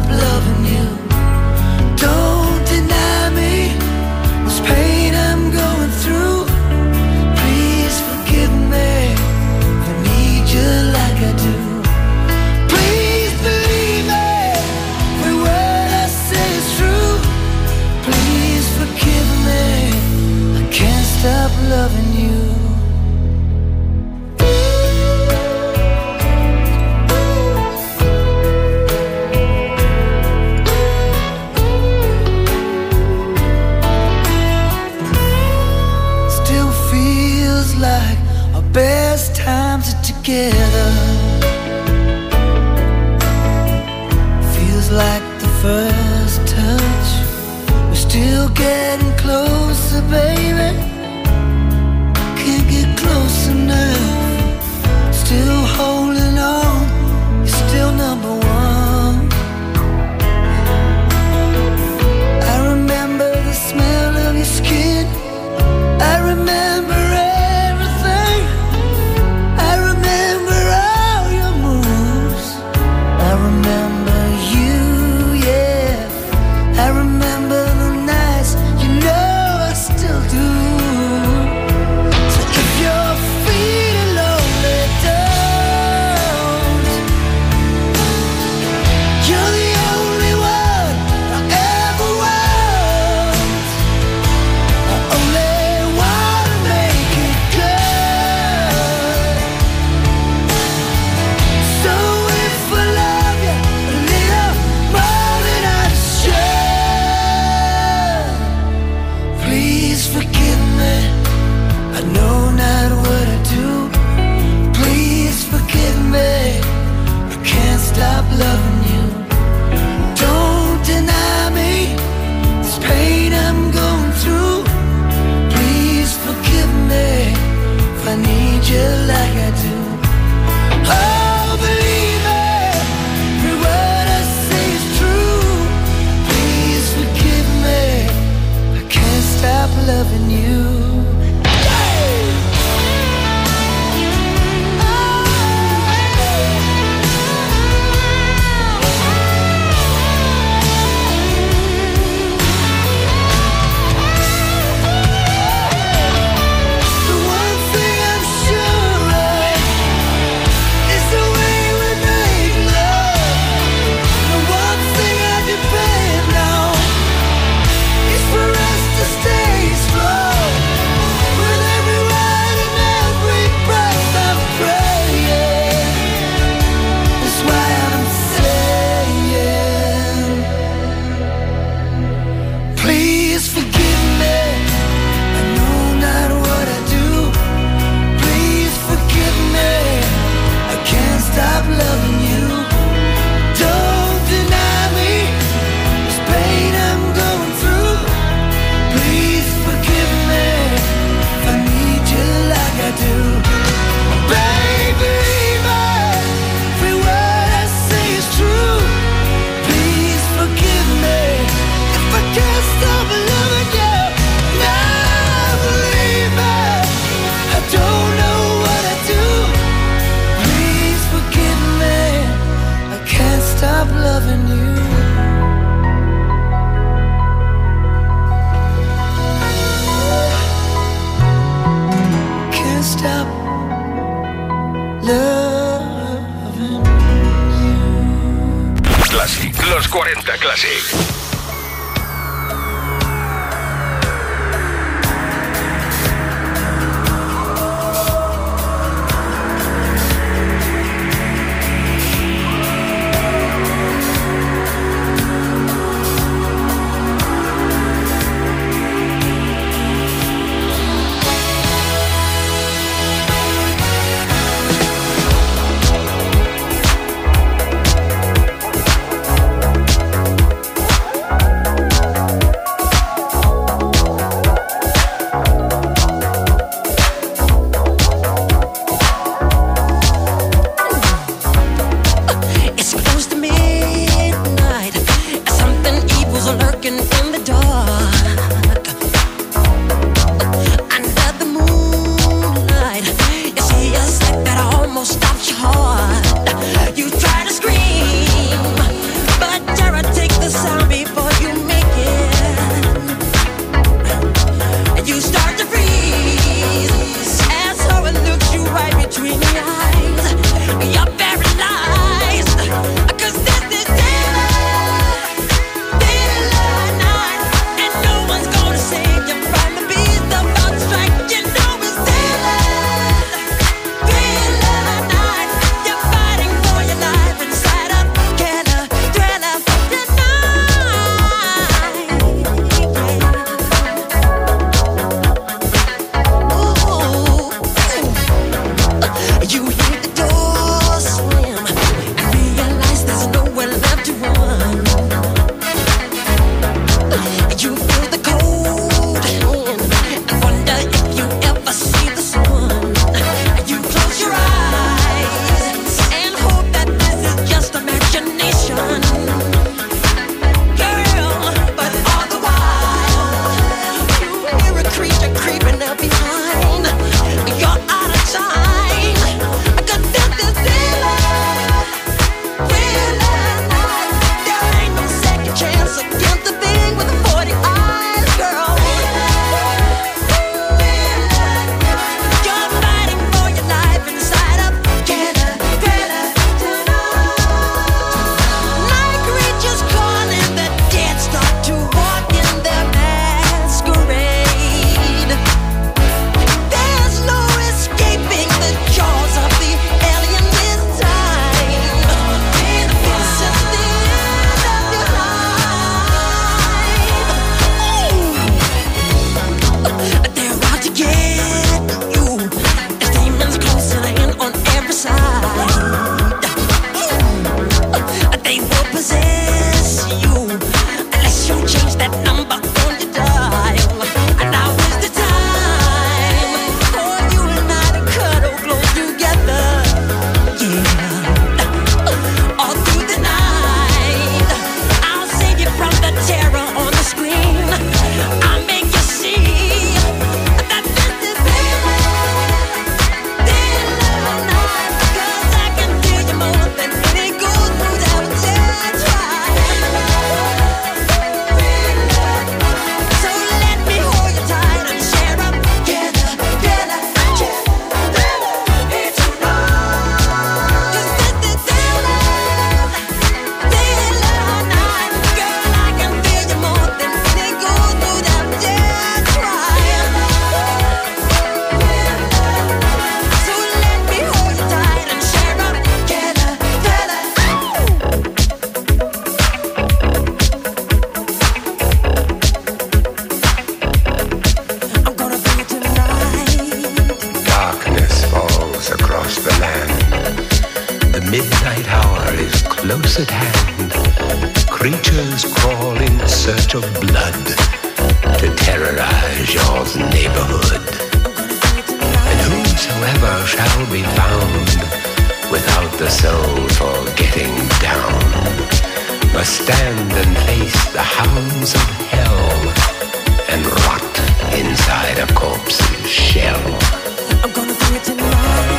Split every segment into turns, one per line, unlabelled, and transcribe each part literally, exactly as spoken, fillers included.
stop loving you. Don't deny me this pain I'm going through. Please forgive me, I need you like I do. Please believe me, every word I say is true. Please forgive me, I can't stop loving you. Best times are together. Feels like the first touch. We're still getting closer, baby. Can't get close enough. Still holding on. You're still number one. I remember the smell of your skin. I remember loving you.
Los cuarenta Classic.
creatures crawl in search of blood to terrorize your neighborhood. And whosoever shall be found without the soul for getting down must stand and face the hounds of hell and rot inside a corpse's shell.
I'm gonna do it tonight.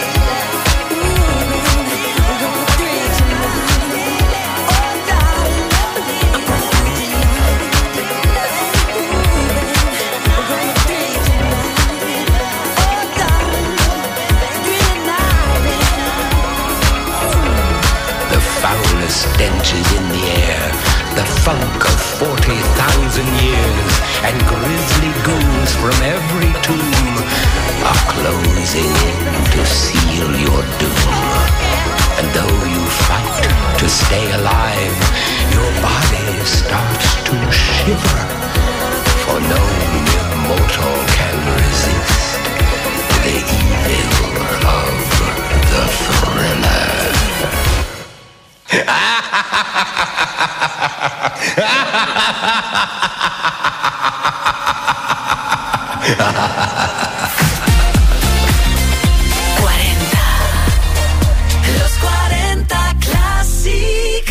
Stench is in the air, the funk of forty thousand years, and grisly ghouls from every tomb are closing in to seal your doom. And though you fight to stay alive, your body starts to shiver, for no mere mortal can resist the evil of the thriller.
cuarenta, los cuarenta Classic.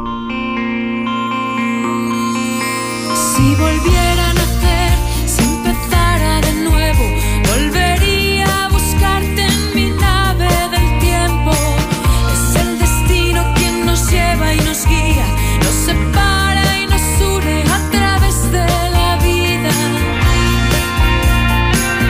Si volviera a nacer, si empezara de nuevo, volvería a buscarte en mi nave del tiempo. Es el destino quien nos lleva y nos guía, nos separa y nos une a través de la vida.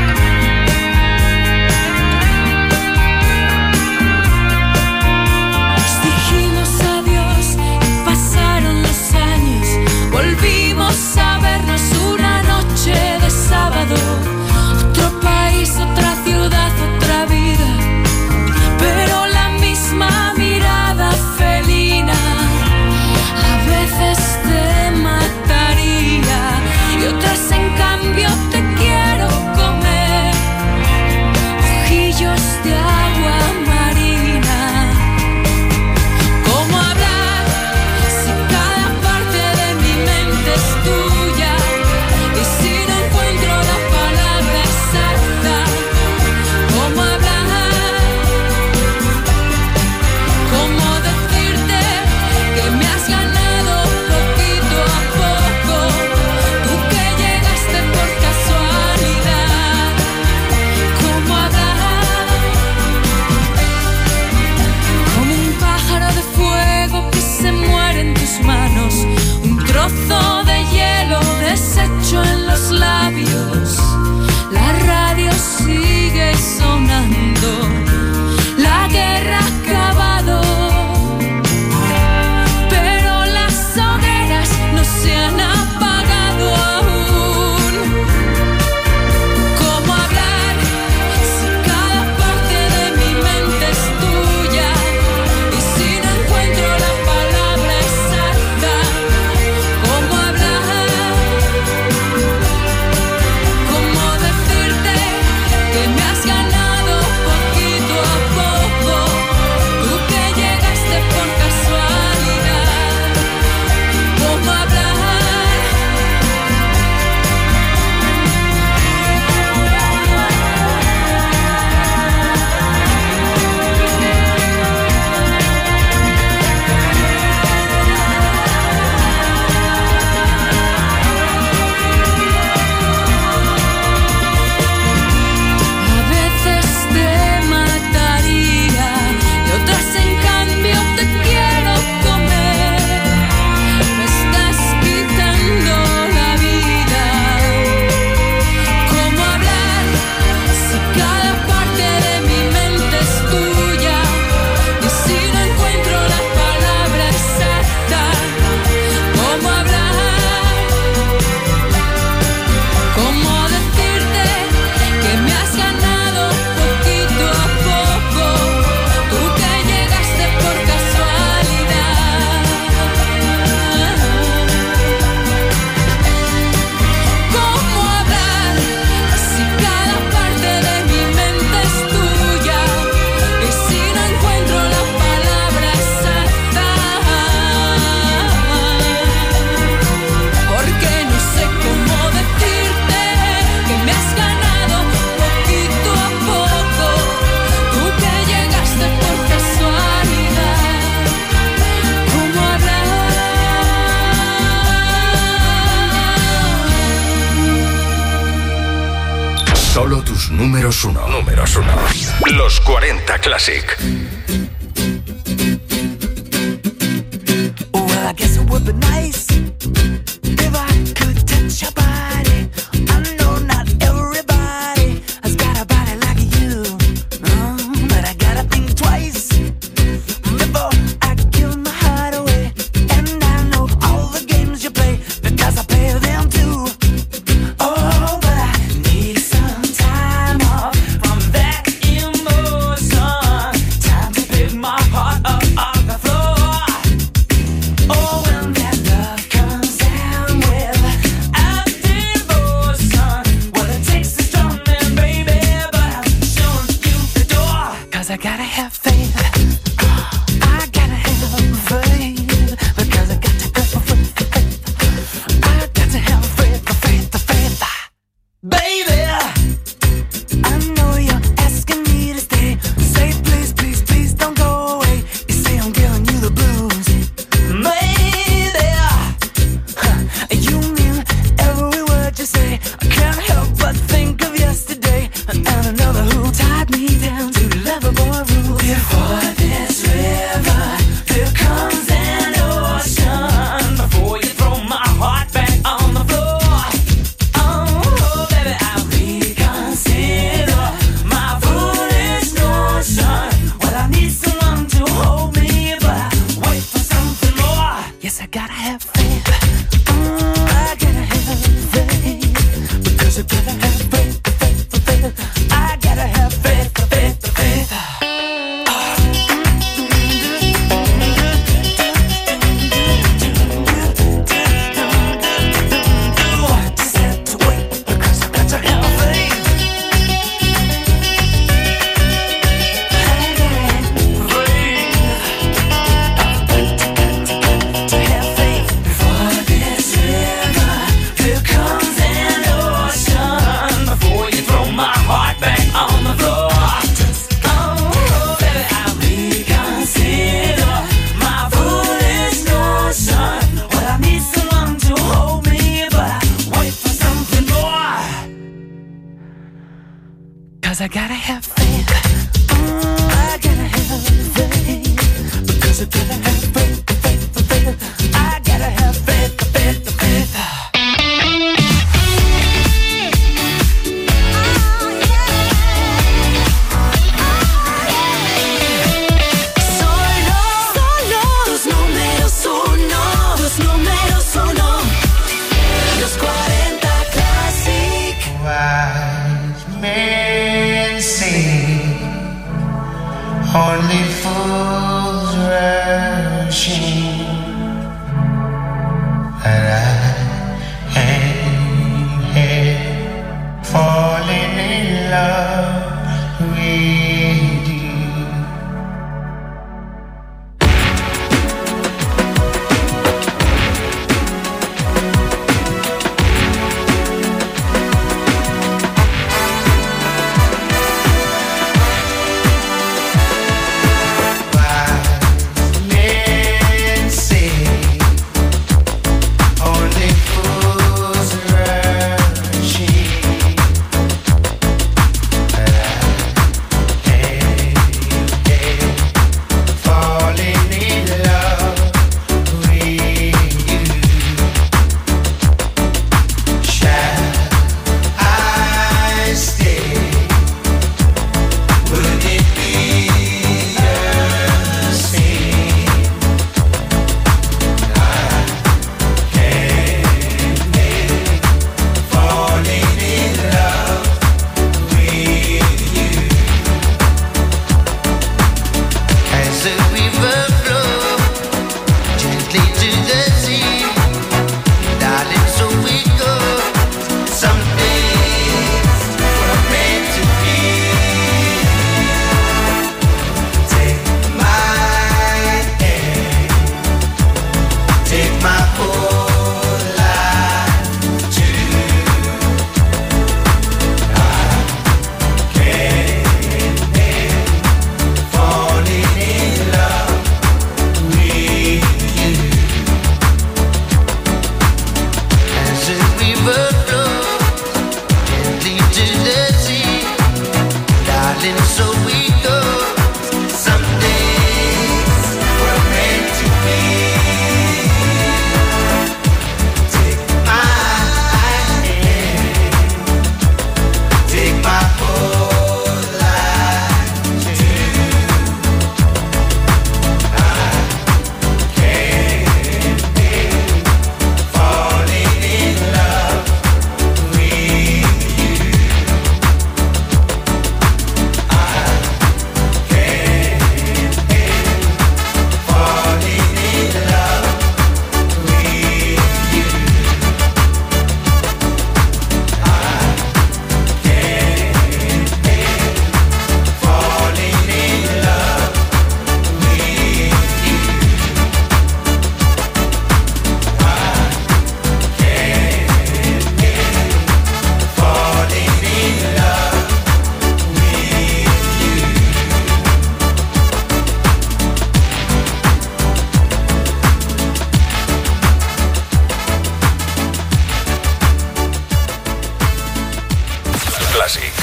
Solo tus números uno. Números uno. Los cuarenta Classic.
Well, I guess it would be nice if I could touch your body. I know not everybody has got a body like you, uh, but I gotta think twice before I give my heart away. And I know all the games you play because I play them too. Oh, but I need some time off from that emotion. Time to pick my heart up off the floor. Oh, when that love comes down without devotion, well, it takes a strong man, baby, but I'm showing you the door. Cause I gotta have faith. I gotta have faith. Because I got to go for faith. I got to have faith, the faith, the faith. Baby, I know you're asking me to stay. Say please, please, please don't go away. You say I'm giving you the blues. Maybe huh, you mean every word you say. I can't help but think of yesterday and another who tied me down to lovable rules. Before this river, there comes an ocean. Before you throw my heart back on the floor. Oh, baby, I reconsider my foolish notion. Well, I need someone to hold me, but I wait for something more. Yes, I gotta have faith. Mm, I gotta have faith. Because I gotta have faith, the faith, the faith. I gotta have faith, the faith, the faith. Just have to wait because I got to have faith. To have faith. Before this river, there comes an ocean. Before you throw my heart back on the floor. Oh, baby, I reconsider my foolish notion. Well, I need someone to hold me, but I wait for something more. Cause I gotta have faith. Mm, I gotta have faith. Because I gotta have faith, the faith, the faith. I gotta have faith, the faith, the faith. Solo, solo, los números uno, los números uno, los cuarenta Classic.
Wise men say only fools rush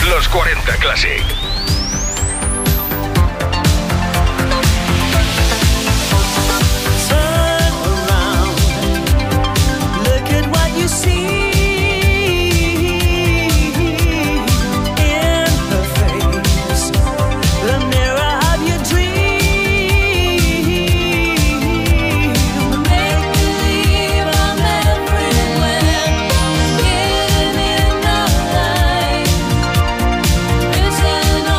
Los cuarenta Classic.
It's an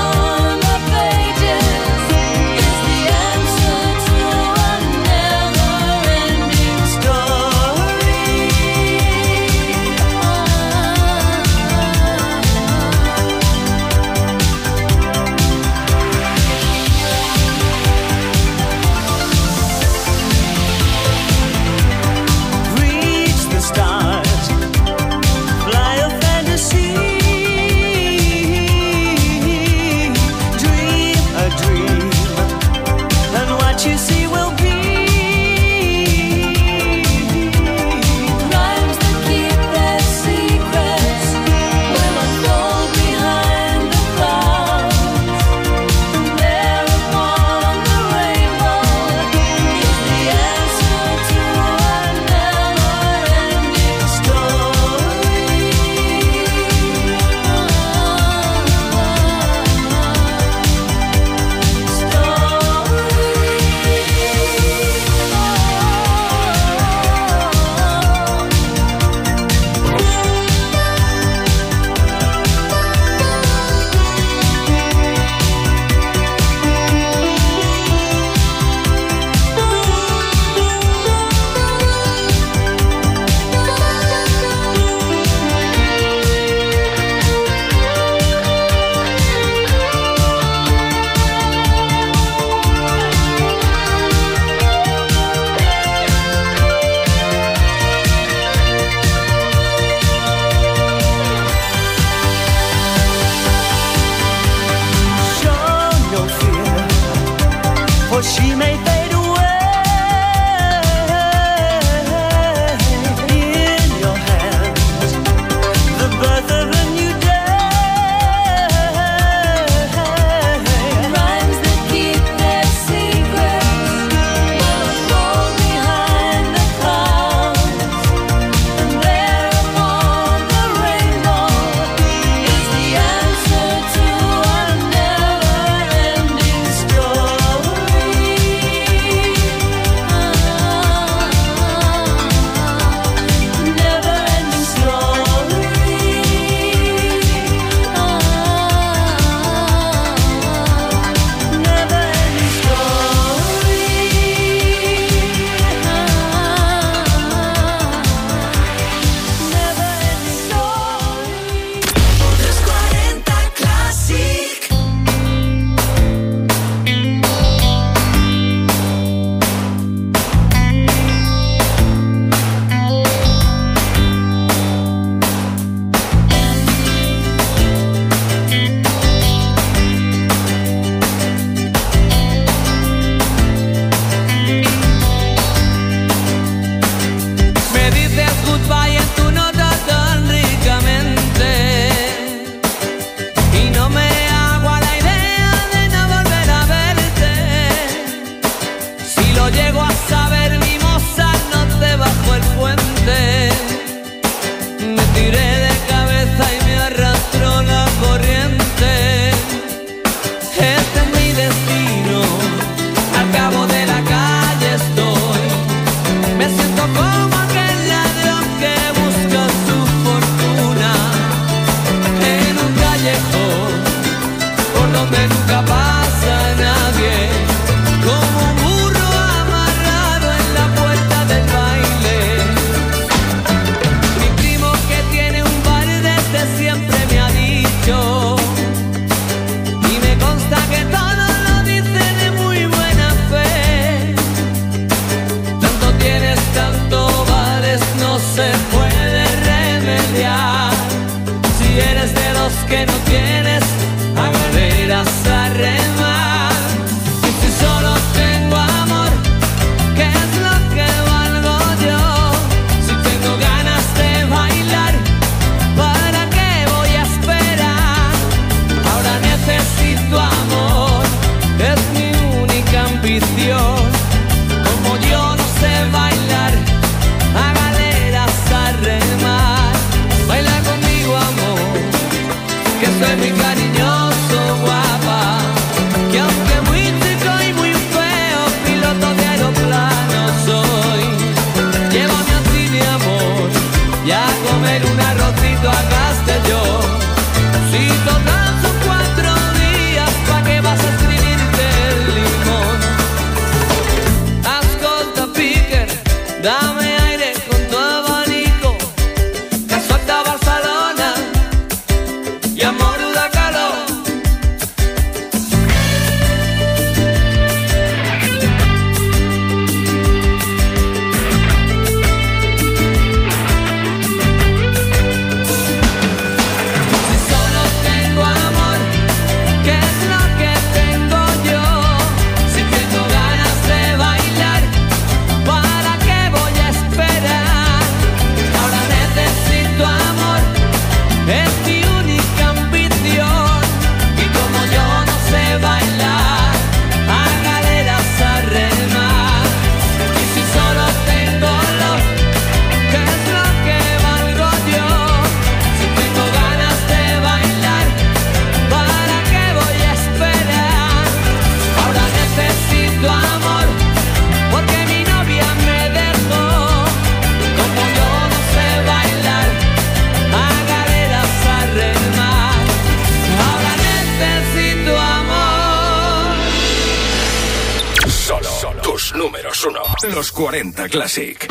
Los cuarenta Classic.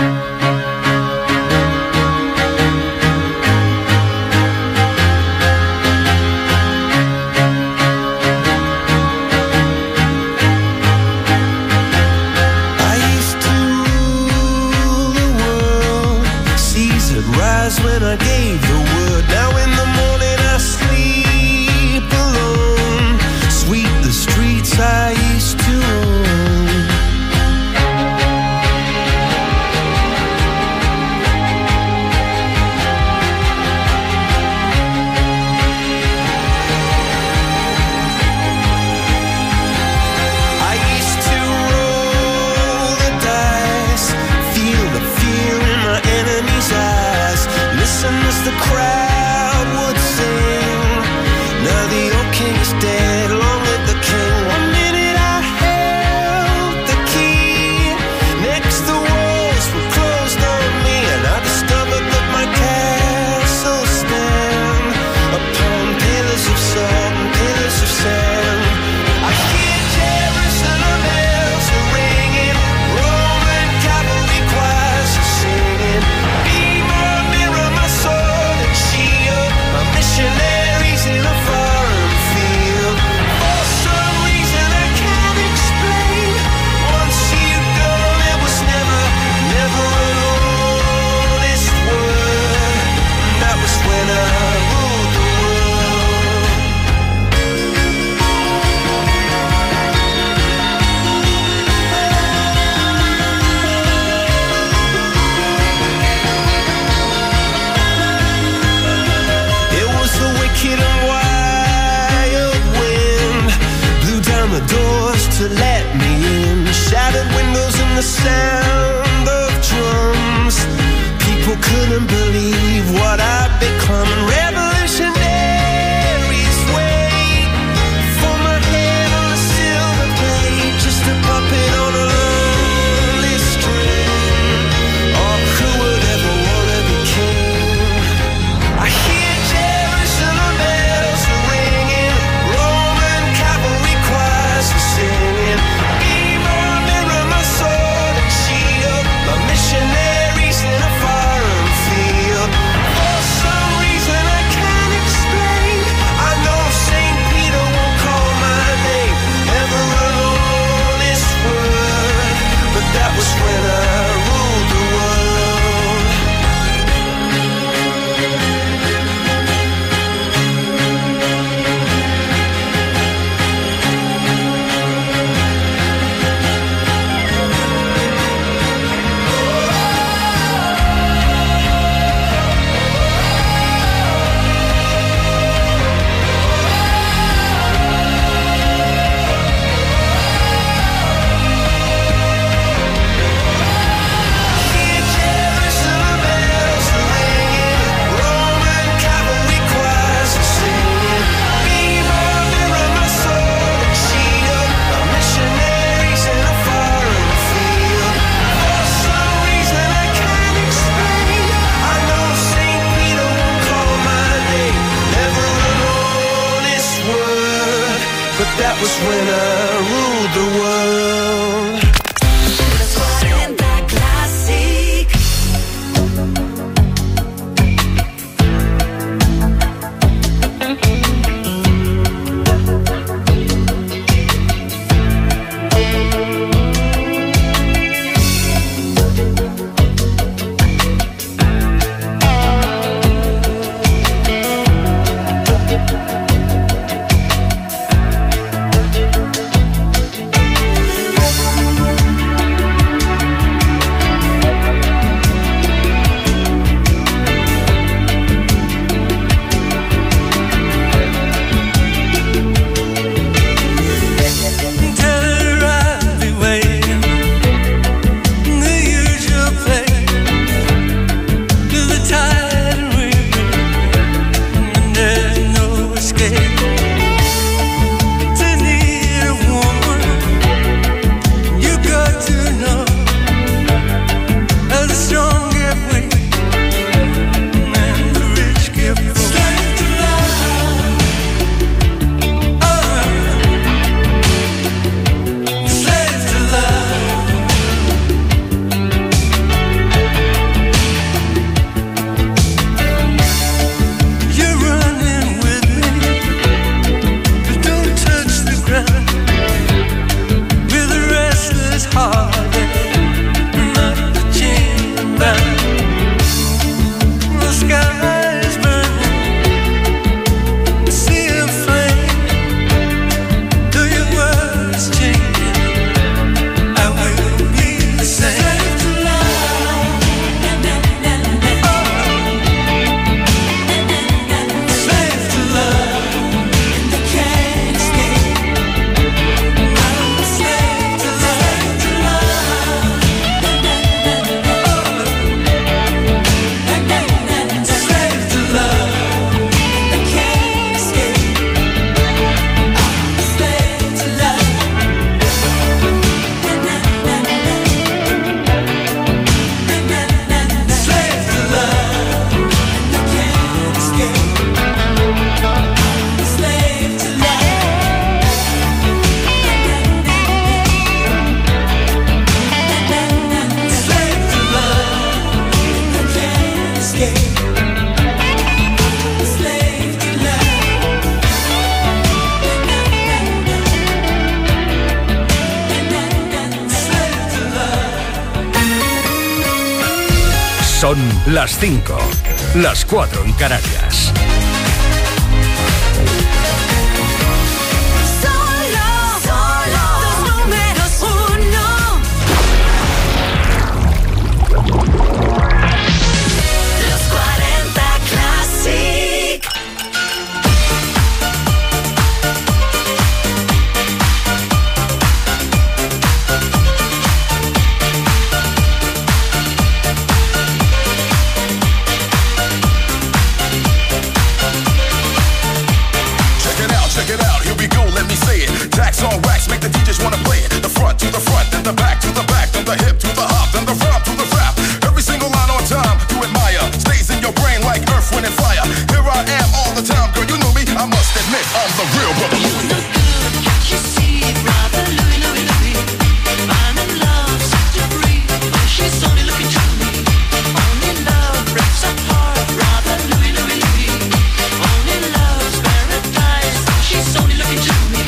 When I gave the word, now in the morning I sleep alone. Sweep the streets I used to own. I used to roll the dice, feel the fear in my enemy's eyes. Listen as the crowd would sing. Now the old king is dead, long live the king. One minute I held the key, next the walls were closed on me, and I discovered that my castle stand upon pillars of salt and pillars of sand. I hear Jerusalem bells are ringing, Roman cavalry choirs are singing. Be my mirror, my sword and shield, my missionaries in a foreign field. For some reason I can't explain, once you've gone it was never, never an honest word. That was when I ruled the world. It was the wicked and wild wind, blew down the doors to let me in. Shattered windows and the sound of drums. People couldn't believe what I'd become. Revolutionaries wait for my head on a silver plate, just a puppet on a lonely string. Oh, who would ever wanna be king? I hear Jerusalem bells are ringing, Roman cavalry choirs are singing. Be my mirror, my sword and shield, my missionaries in a foreign field.
Son las cinco, las cuatro en Canarias.
On wax, make the D Js wanna play it. The front to the front, then the back to the back, then the hip to the hop, then the front to the rap. Every single line on time, you admire. Stays in your brain like earth, wind, and fire. Here I am all the time, girl, you knew me. I must admit, I'm the real brother Louie. You look good, can't you see, brother Louie, Louie, Louie? I'm in love, such a free. She's only looking to me. Only love breaks our heart, brother Louie, Louie, Louie. Only love's paradise. She's only looking to me.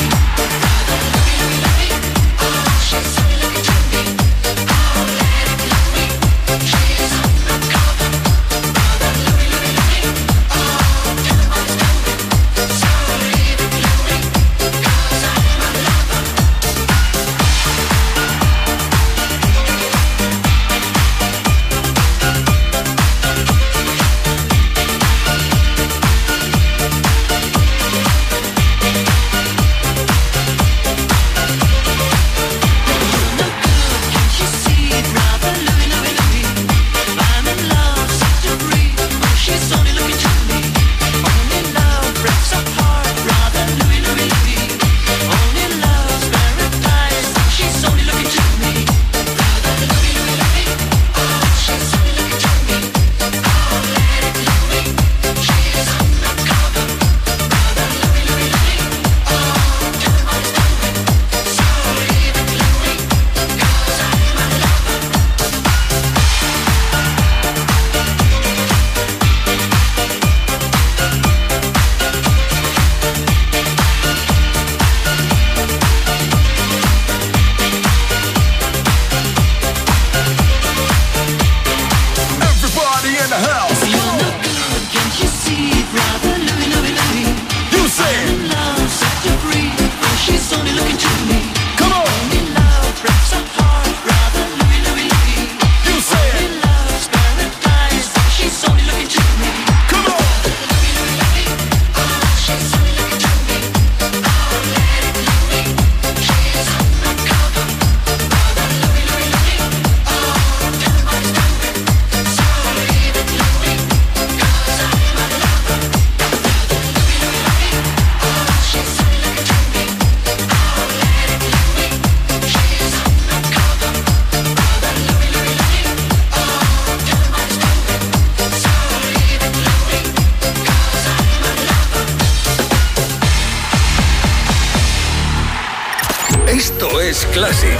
Esto es Classic.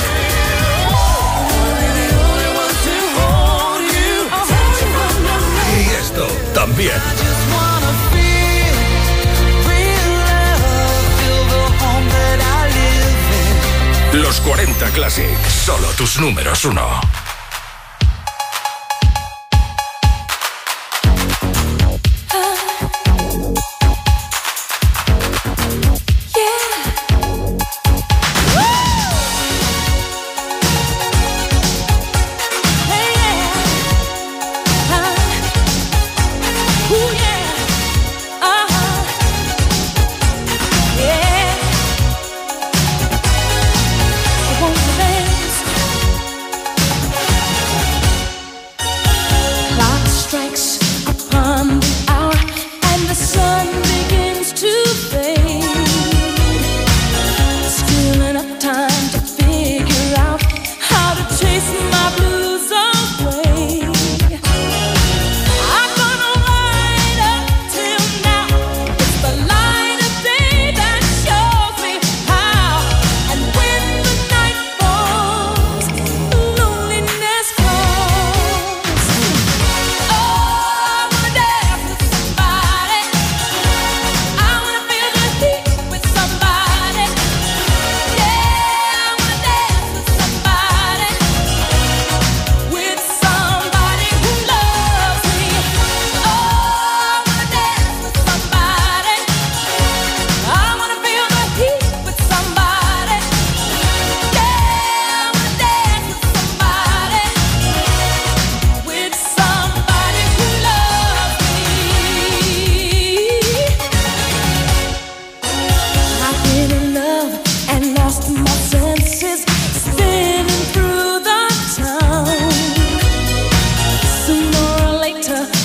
Y esto también. Los cuarenta Classic, solo tus números uno.
My blues away. I'm gonna ride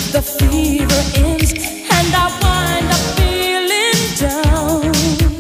the fever ends and I wind up feeling down.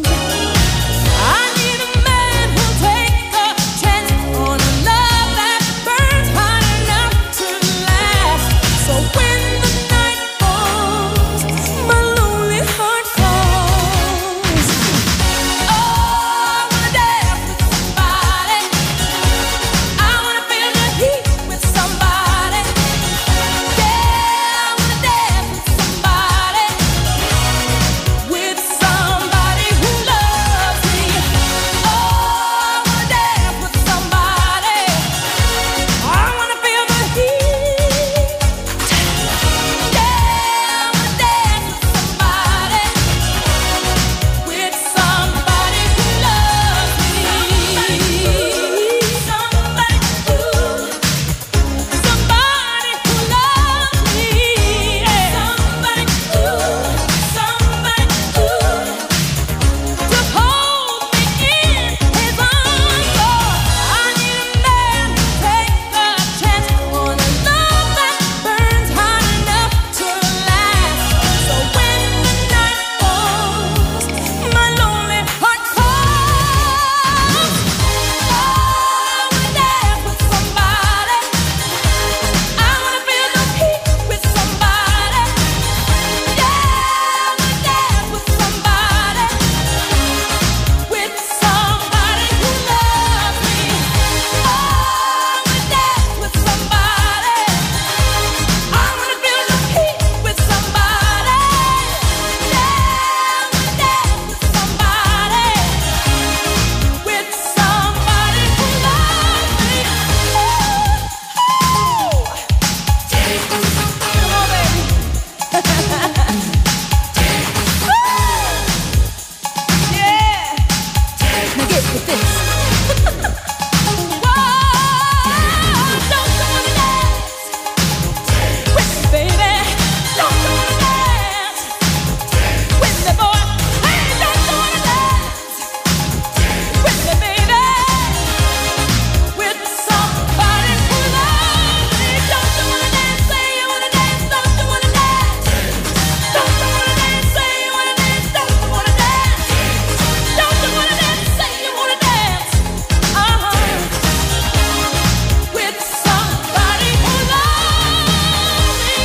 I need a man who'll take a chance on a love that burns hot enough to last. So when the night falls, my lonely heart calls. Oh, I wanna dance with somebody. I wanna feel the heat with somebody. Yeah, I wanna dance with somebody. With somebody who loves me. Oh, I wanna dance with somebody. I wanna feel the heat. Yeah, I wanna dance with somebody. With somebody who loves me. Somebody who, somebody who loves me. Yeah. Somebody who, somebody who, to hold me in his arms. Oh, I need a man to take a chance on a love that burns hot enough to last. So when the night falls, my lonely heart calls. Oh, I wanna dance with somebody. I wanna feel the heat with somebody. Yeah, I wanna dance with somebody. With somebody who loves me. Oh, I wanna dance with somebody. I wanna feel the heat with somebody. Yeah, I wanna dance with somebody. With somebody who loves me. Oh, come on, baby. Yeah. Now get with this. Whoa, don't you wanna dance with me, baby? Don't you wanna dance with me, boy? Hey, don't you wanna dance with me, baby? With somebody who loves me. Don't you wanna dance? Say you wanna dance. Don't you wanna dance? Don't you wanna dance? Say you wanna dance. Don't you wanna dance? Don't you wanna dance? Say you wanna dance. Uh-huh. With somebody who loves me.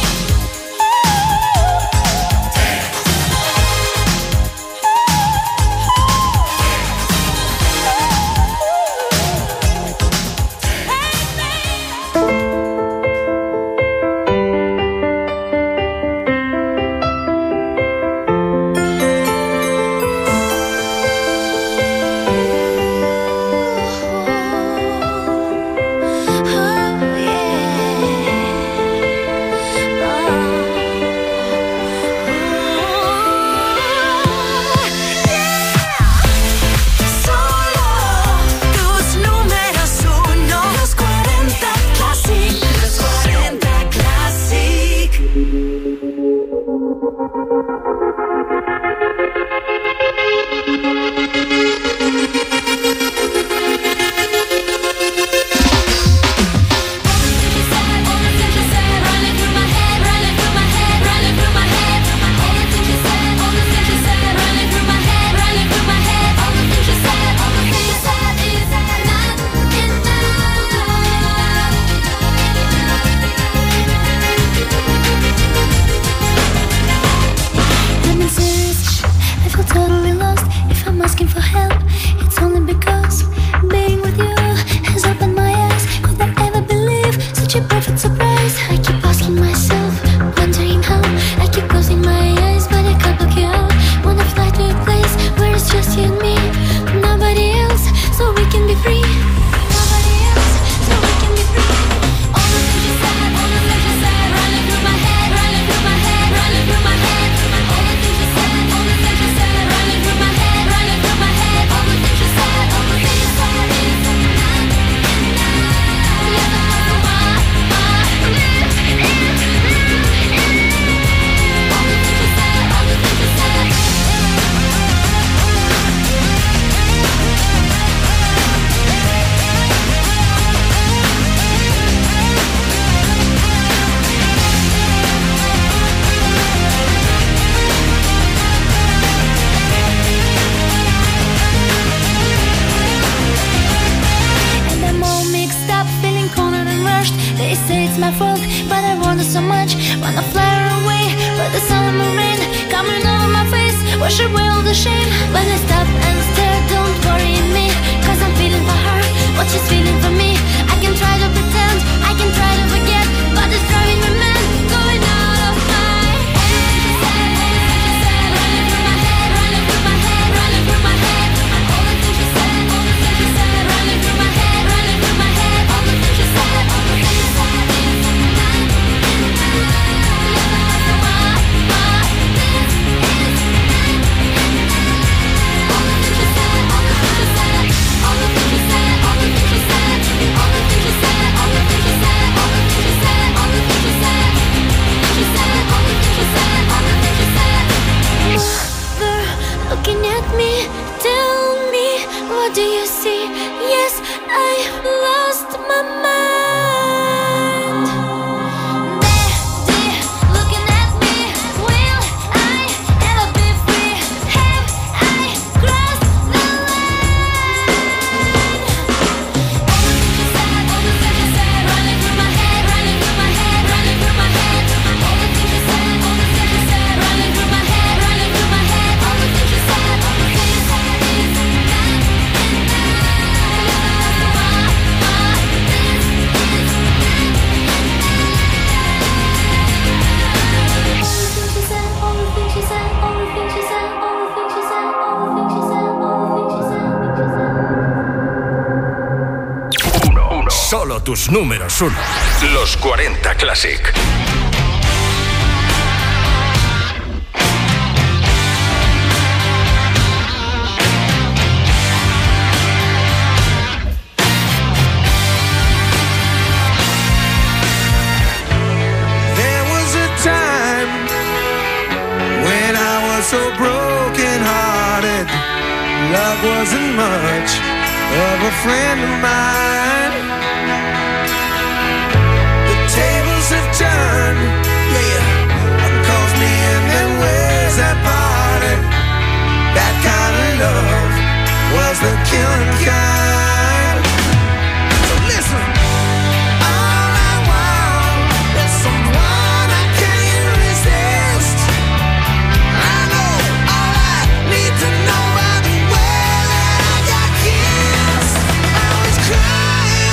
Solo tus números uno, los cuarenta Classic, los cuarenta Classic. I've been sitting fly her away, but the sun and the rain coming over my face, wash away all the shame. When I stop and stare, don't worry me, cause I'm feeling for her what she's feeling for me. I can try to pretend, I can try to forget, but it's driving me mad, going out of my head. Running through my head, running through my head, running through my head. All the things she said, all the things she said, running through my head, running through my head. All the things she said, all the things she said. Looking at me, tell me, what do you see? Yes, I lost my mind. Daddy, looking at me, will I ever be free? Have I crossed the line? All the things you said, all the things you said, running through my head, running through my head, running through my head. All the things you said, all the things you said, running through my head, running through my head. All the things you said.
Solo tus números uno. Los cuarenta Classic.
There was a time when I was so broken hearted. Love wasn't much of a friend of mine. The tables have turned, yeah. Calls me in and ways that parted. That kind of love was the killing kind. So listen, all I want is someone I can't resist. I know all I need to know by the way that I got kissed. I was crying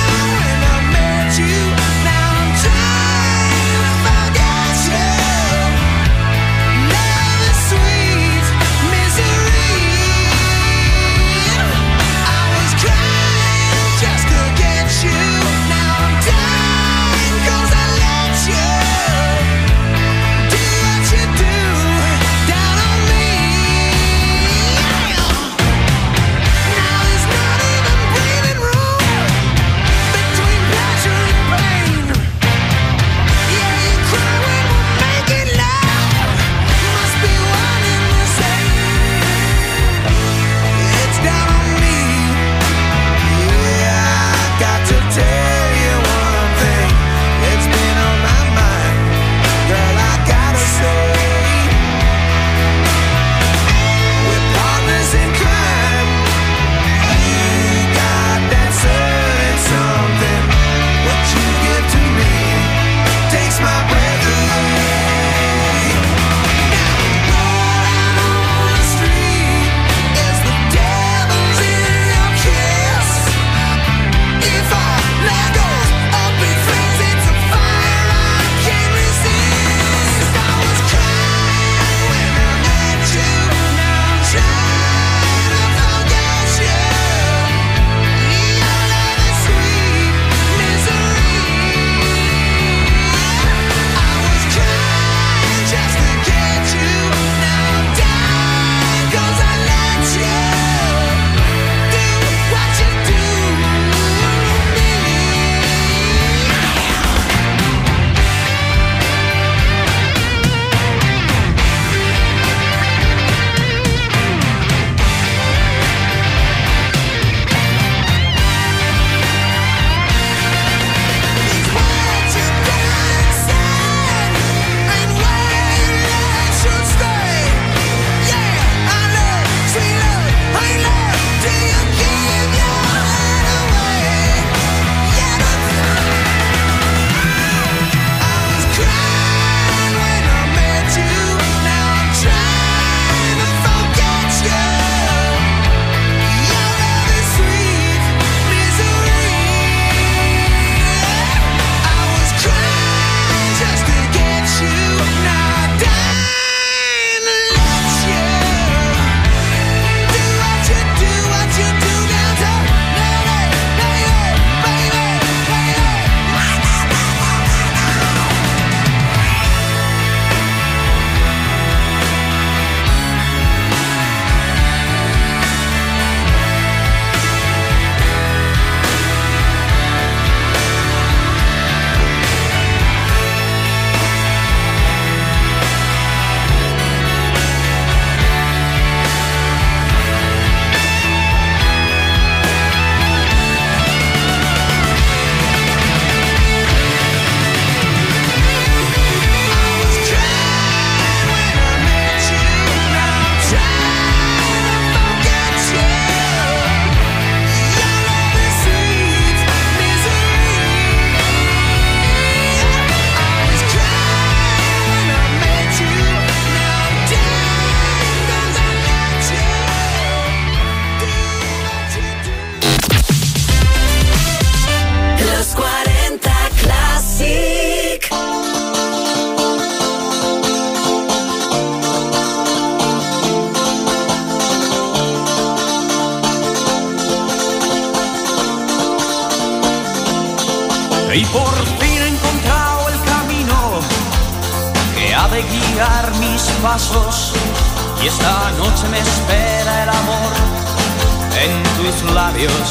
por fin he encontrado el camino que ha de guiar mis pasos, y esta noche me espera el amor en tus labios.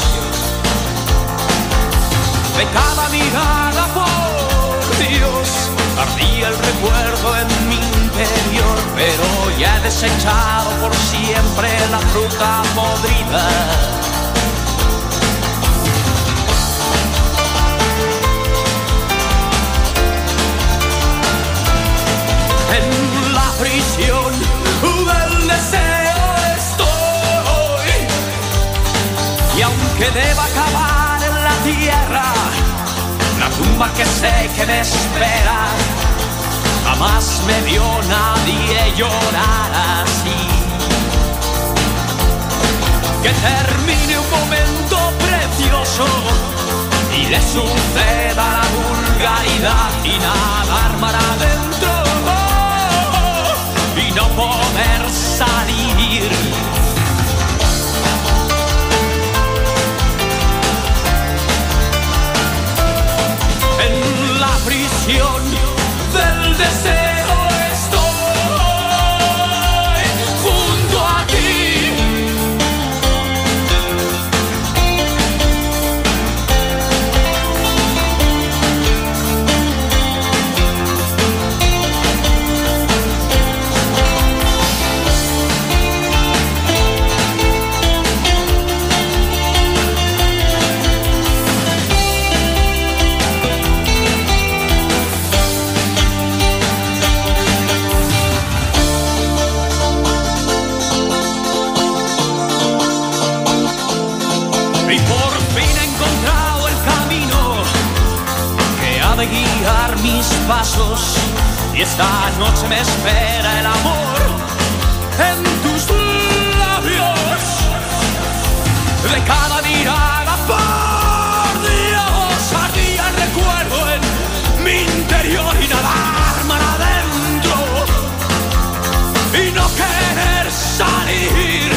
De cada mirada, por Dios, ardía el recuerdo en mi interior, pero ya he desechado por siempre la fruta podrida. En la prisión del deseo estoy, y aunque deba acabar en la tierra, la tumba que sé que me espera, jamás me vio nadie llorar así. Que termine un momento precioso y le suceda la vulgaridad y nadar mar adentro, y no poder salir. En la prisión del deseo estoy junto a ti. Guiar mis pasos, y esta noche me espera el amor en tus labios. De cada mirada, por Dios, ardía el recuerdo en mi interior, y nadar mar adentro y no querer salir.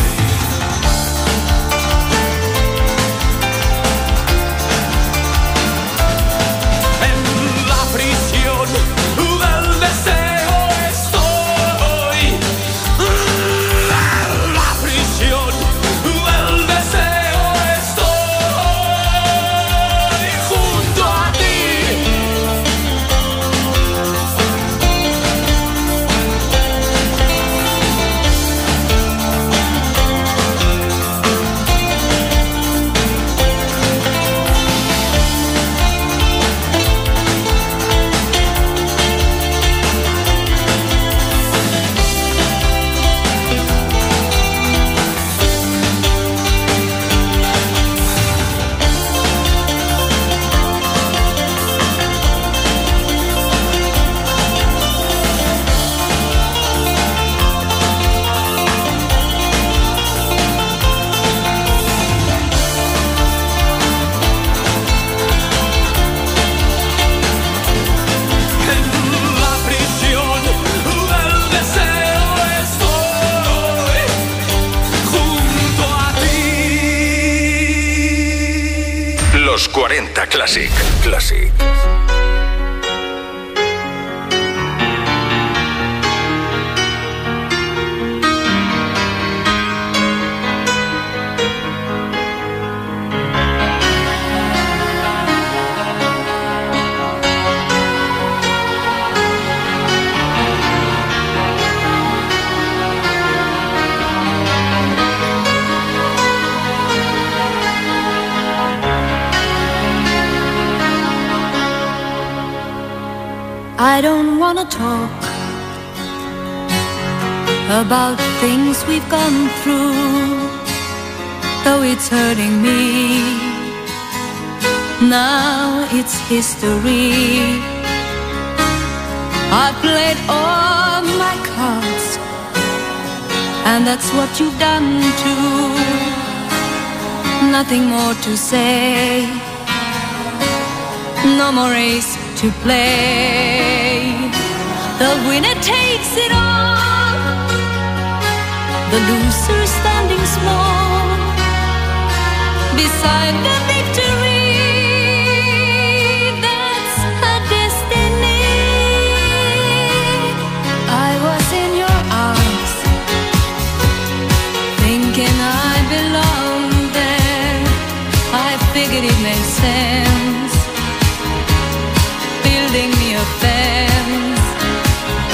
Del deseo estoy, en la prisión del deseo estoy junto a ti.
Los cuarenta Classic. Classic.
I don't wanna talk about things we've gone through, though it's hurting me. Now it's history. I played all my cards, and that's what you've done too. Nothing more to say, no more race to play. The winner takes it all, the loser standing small beside the victory.